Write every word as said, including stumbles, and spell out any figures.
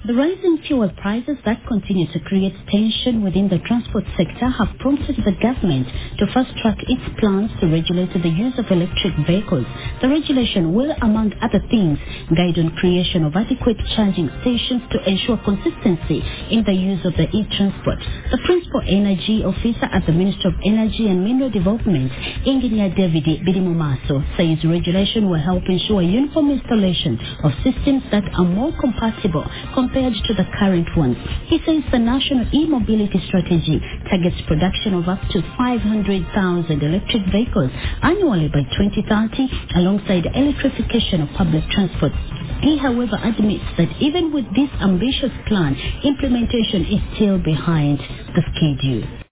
The rising fuel prices that continue to create tension within the transport sector have prompted the government to fast-track its plans to regulate the use of electric vehicles. The regulation will, among other things, guide on creation of adequate charging stations to ensure consistency in the use of the e-transport. The Principal Energy Officer at the Ministry of Energy and Mineral Development, Engineer David Bidimumaso, says regulation will help ensure uniform installation of systems that are more compatible compared to the current ones. He says the National E-Mobility Strategy targets production of up to five hundred thousand electric vehicles annually by twenty thirty, alongside electrification of public transport. He, however, admits that even with this ambitious plan, implementation is still behind the schedule.